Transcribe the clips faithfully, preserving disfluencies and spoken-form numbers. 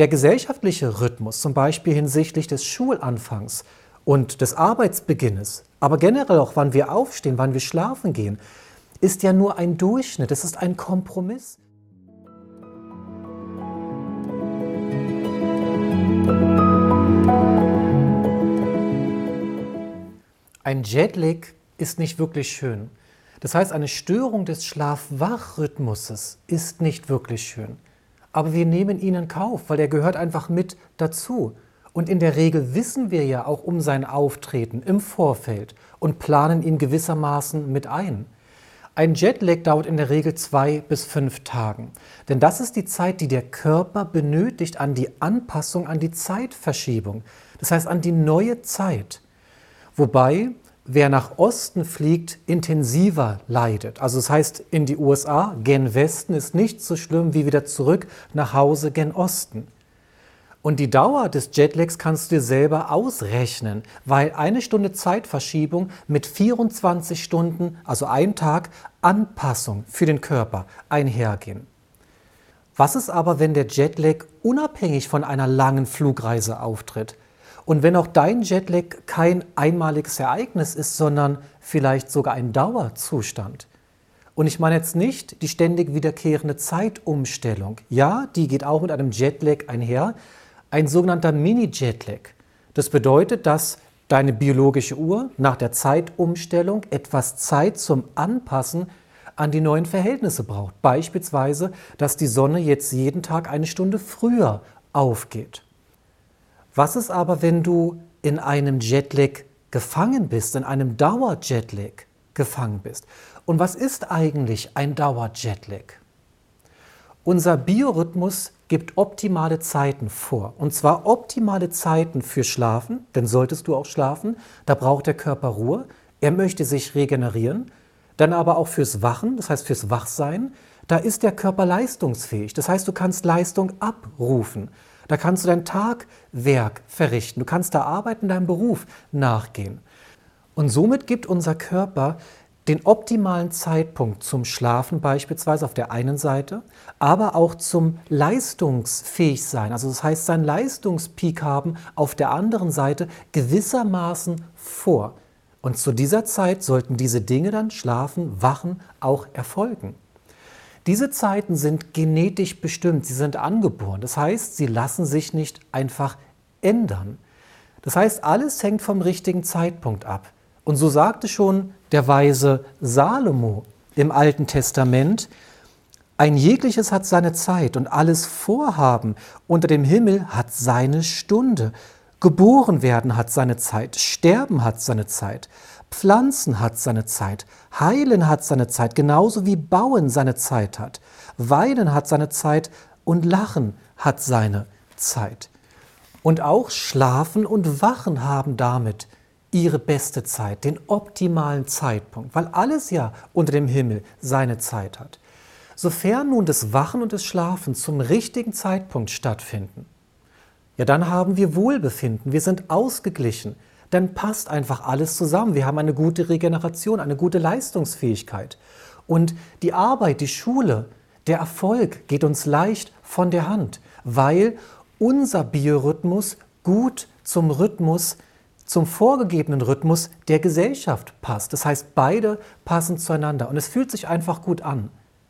Der gesellschaftliche Rhythmus, zum Beispiel hinsichtlich des Schulanfangs und des Arbeitsbeginnes, aber generell auch, wann wir aufstehen, wann wir schlafen gehen, ist ja nur ein Durchschnitt, es ist ein Kompromiss. Ein Jetlag ist nicht wirklich schön. Das heißt, eine Störung des Schlaf-Wach-Rhythmuses ist nicht wirklich schön. Aber wir nehmen ihn in Kauf, weil er gehört einfach mit dazu. Und in der Regel wissen wir ja auch um sein Auftreten im Vorfeld und planen ihn gewissermaßen mit ein. Ein Jetlag dauert in der Regel zwei bis fünf Tagen. Denn das ist die Zeit, die der Körper benötigt an die Anpassung an die Zeitverschiebung. Das heißt, an die neue Zeit. Wobei, wer nach Osten fliegt, intensiver leidet. Also das heißt, in die U S A, gen Westen, ist nicht so schlimm wie wieder zurück nach Hause gen Osten. Und die Dauer des Jetlags kannst du dir selber ausrechnen, weil eine Stunde Zeitverschiebung mit vierundzwanzig Stunden, also ein Tag, Anpassung für den Körper einhergehen. Was ist aber, wenn der Jetlag unabhängig von einer langen Flugreise auftritt? Und wenn auch dein Jetlag kein einmaliges Ereignis ist, sondern vielleicht sogar ein Dauerzustand. Und ich meine jetzt nicht die ständig wiederkehrende Zeitumstellung. Ja, die geht auch mit einem Jetlag einher, ein sogenannter Mini-Jetlag. Das bedeutet, dass deine biologische Uhr nach der Zeitumstellung etwas Zeit zum Anpassen an die neuen Verhältnisse braucht. Beispielsweise, dass die Sonne jetzt jeden Tag eine Stunde früher aufgeht. Was ist aber, wenn du in einem Jetlag gefangen bist, in einem Dauer-Jetlag gefangen bist? Und was ist eigentlich ein Dauer-Jetlag? Unser Biorhythmus gibt optimale Zeiten vor. Und zwar optimale Zeiten für Schlafen, denn solltest du auch schlafen, da braucht der Körper Ruhe, er möchte sich regenerieren. Dann aber auch fürs Wachen, das heißt fürs Wachsein, da ist der Körper leistungsfähig. Das heißt, du kannst Leistung abrufen. Da kannst du dein Tagwerk verrichten, du kannst der Arbeit in deinem Beruf nachgehen. Und somit gibt unser Körper den optimalen Zeitpunkt zum Schlafen beispielsweise auf der einen Seite, aber auch zum Leistungsfähigsein, also das heißt sein Leistungspeak haben auf der anderen Seite gewissermaßen vor. Und zu dieser Zeit sollten diese Dinge dann, Schlafen, Wachen, auch erfolgen. Diese Zeiten sind genetisch bestimmt, sie sind angeboren. Das heißt, sie lassen sich nicht einfach ändern. Das heißt, alles hängt vom richtigen Zeitpunkt ab. Und so sagte schon der weise Salomo im Alten Testament, ein jegliches hat seine Zeit und alles Vorhaben unter dem Himmel hat seine Stunde. Geboren werden hat seine Zeit, sterben hat seine Zeit. Pflanzen hat seine Zeit, heilen hat seine Zeit, genauso wie bauen seine Zeit hat. Weinen hat seine Zeit und lachen hat seine Zeit. Und auch Schlafen und Wachen haben damit ihre beste Zeit, den optimalen Zeitpunkt, weil alles ja unter dem Himmel seine Zeit hat. Sofern nun das Wachen und das Schlafen zum richtigen Zeitpunkt stattfinden, ja, dann haben wir Wohlbefinden, wir sind ausgeglichen. Dann passt einfach alles zusammen. Wir haben eine gute Regeneration, eine gute Leistungsfähigkeit. Und die Arbeit, die Schule, der Erfolg geht uns leicht von der Hand, weil unser Biorhythmus gut zum Rhythmus, zum vorgegebenen Rhythmus der Gesellschaft passt. Das heißt, beide passen zueinander und es fühlt sich einfach gut an.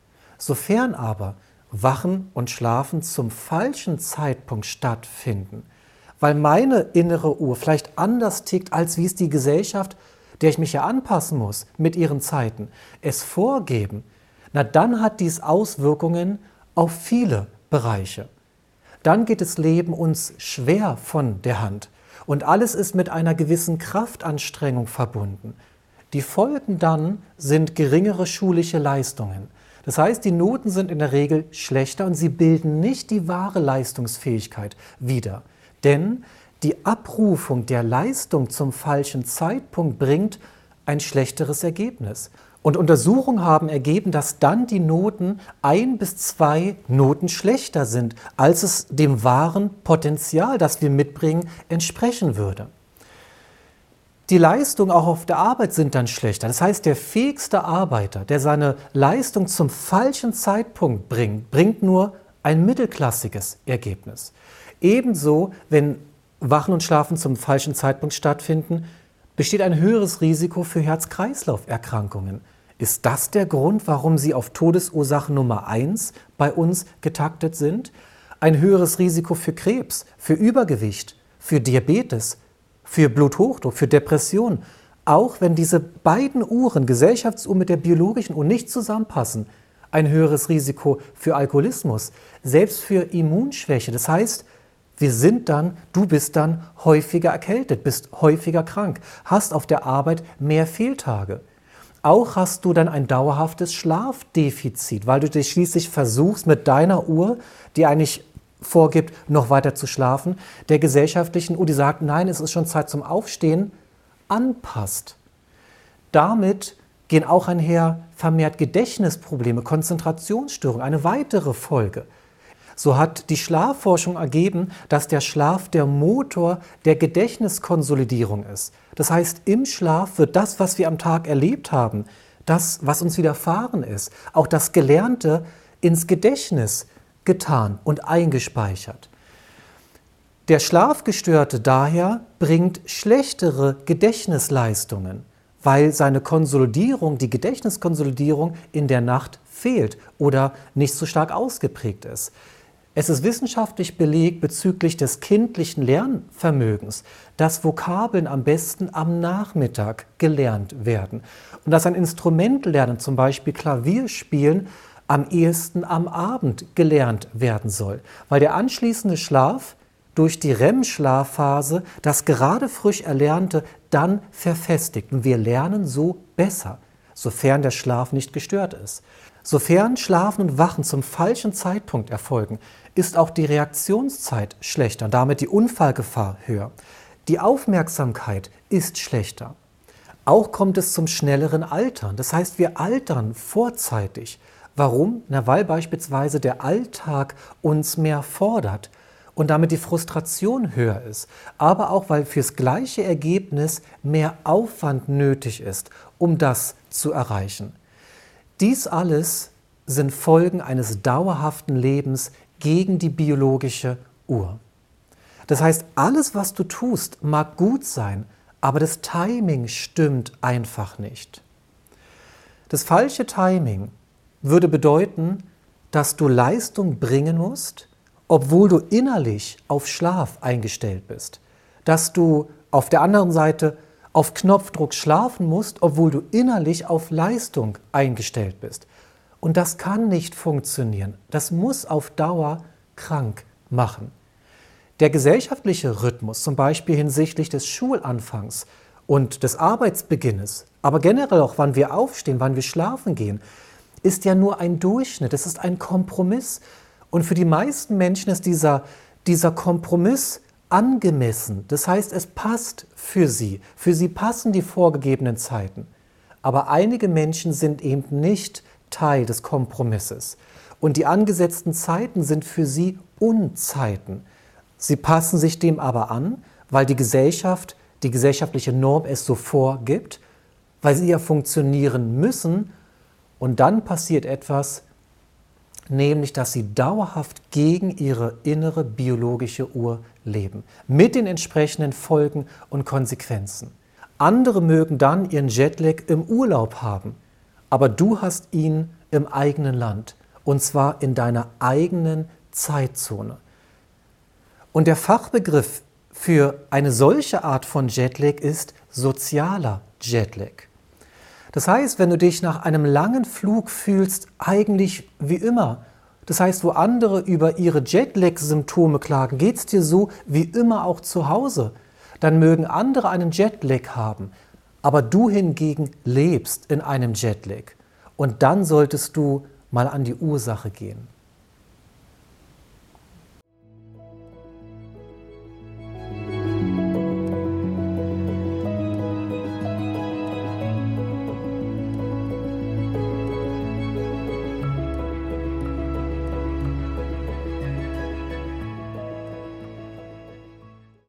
Sofern aber Wachen und Schlafen zum falschen Zeitpunkt stattfinden, weil meine innere Uhr vielleicht anders tickt, als wie es die Gesellschaft, der ich mich ja anpassen muss, mit ihren Zeiten, es vorgeben, na dann hat dies Auswirkungen auf viele Bereiche. Dann geht das Leben uns schwer von der Hand und alles ist mit einer gewissen Kraftanstrengung verbunden. Die Folgen dann sind geringere schulische Leistungen. Das heißt, die Noten sind in der Regel schlechter und sie bilden nicht die wahre Leistungsfähigkeit wider. Denn die Abrufung der Leistung zum falschen Zeitpunkt bringt ein schlechteres Ergebnis. Und Untersuchungen haben ergeben, dass dann die Noten ein bis zwei Noten schlechter sind, als es dem wahren Potenzial, das wir mitbringen, entsprechen würde. Die Leistungen auch auf der Arbeit sind dann schlechter. Das heißt, der fähigste Arbeiter, der seine Leistung zum falschen Zeitpunkt bringt, bringt nur ein mittelklassiges Ergebnis. Ebenso, wenn Wachen und Schlafen zum falschen Zeitpunkt stattfinden, besteht ein höheres Risiko für Herz-Kreislauf-Erkrankungen. Ist das der Grund, warum sie auf Todesursache Nummer eins bei uns getaktet sind? Ein höheres Risiko für Krebs, für Übergewicht, für Diabetes, für Bluthochdruck, für Depression. Auch wenn diese beiden Uhren, Gesellschaftsuhr mit der biologischen Uhr, nicht zusammenpassen, ein höheres Risiko für Alkoholismus, selbst für Immunschwäche. Das heißt, wir sind dann, du bist dann häufiger erkältet, bist häufiger krank, hast auf der Arbeit mehr Fehltage. Auch hast du dann ein dauerhaftes Schlafdefizit, weil du dich schließlich versuchst, mit deiner Uhr, die eigentlich vorgibt, noch weiter zu schlafen, der gesellschaftlichen Uhr, die sagt, nein, es ist schon Zeit zum Aufstehen, anpasst. Damit gehen auch einher vermehrt Gedächtnisprobleme, Konzentrationsstörungen, eine weitere Folge. So hat die Schlafforschung ergeben, dass der Schlaf der Motor der Gedächtniskonsolidierung ist. Das heißt, im Schlaf wird das, was wir am Tag erlebt haben, das, was uns widerfahren ist, auch das Gelernte ins Gedächtnis getan und eingespeichert. Der Schlafgestörte daher bringt schlechtere Gedächtnisleistungen, weil seine Konsolidierung, die Gedächtniskonsolidierung in der Nacht fehlt oder nicht so stark ausgeprägt ist. Es ist wissenschaftlich belegt bezüglich des kindlichen Lernvermögens, dass Vokabeln am besten am Nachmittag gelernt werden und dass ein Instrumentlernen, zum Beispiel Klavierspielen, am ehesten am Abend gelernt werden soll, weil der anschließende Schlaf durch die R E M-Schlafphase das gerade frisch Erlernte dann verfestigt. Und wir lernen so besser, sofern der Schlaf nicht gestört ist. Sofern Schlafen und Wachen zum falschen Zeitpunkt erfolgen, ist auch die Reaktionszeit schlechter, damit die Unfallgefahr höher. Die Aufmerksamkeit ist schlechter. Auch kommt es zum schnelleren Altern. Das heißt, wir altern vorzeitig. Warum? Na, weil beispielsweise der Alltag uns mehr fordert und damit die Frustration höher ist, aber auch, weil fürs gleiche Ergebnis mehr Aufwand nötig ist, um das zu erreichen. Dies alles sind Folgen eines dauerhaften Lebens gegen die biologische Uhr. Das heißt, alles, was du tust, mag gut sein, aber das Timing stimmt einfach nicht. Das falsche Timing würde bedeuten, dass du Leistung bringen musst, obwohl du innerlich auf Schlaf eingestellt bist. Dass du auf der anderen Seite auf Knopfdruck schlafen musst, obwohl du innerlich auf Leistung eingestellt bist. Und das kann nicht funktionieren. Das muss auf Dauer krank machen. Der gesellschaftliche Rhythmus, zum Beispiel hinsichtlich des Schulanfangs und des Arbeitsbeginnes, aber generell auch, wann wir aufstehen, wann wir schlafen gehen, ist ja nur ein Durchschnitt, es ist ein Kompromiss. Und für die meisten Menschen ist dieser, dieser Kompromiss angemessen. Das heißt, es passt für sie. Für sie passen die vorgegebenen Zeiten. Aber einige Menschen sind eben nicht Teil des Kompromisses. Und die angesetzten Zeiten sind für sie Unzeiten. Sie passen sich dem aber an, weil die Gesellschaft, die gesellschaftliche Norm es so vorgibt, weil sie ja funktionieren müssen. Und dann passiert etwas, nämlich dass sie dauerhaft gegen ihre innere biologische Uhr leben, mit den entsprechenden Folgen und Konsequenzen. Andere mögen dann ihren Jetlag im Urlaub haben, aber du hast ihn im eigenen Land, und zwar in deiner eigenen Zeitzone. Und der Fachbegriff für eine solche Art von Jetlag ist sozialer Jetlag. Das heißt, wenn du dich nach einem langen Flug fühlst, eigentlich wie immer, das heißt, wo andere über ihre Jetlag-Symptome klagen, geht es dir so wie immer auch zu Hause, dann mögen andere einen Jetlag haben, aber du hingegen lebst in einem Jetlag. Und dann solltest du mal an die Ursache gehen.